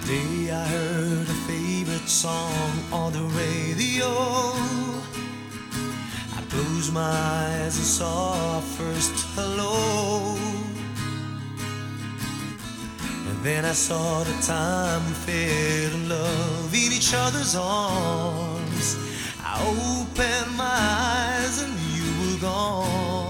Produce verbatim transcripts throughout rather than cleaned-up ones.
Day I heard a favorite song on the radio. I closed my eyes and saw our first hello. And then I saw the time we fell in love in each other's arms. I opened my eyes and you were gone.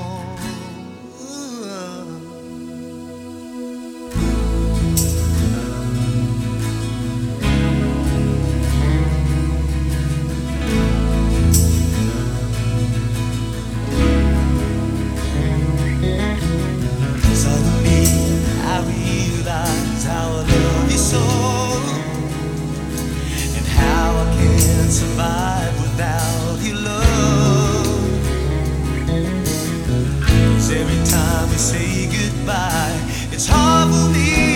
Survive without your love. 'Cause every time we say goodbye, it's hard for me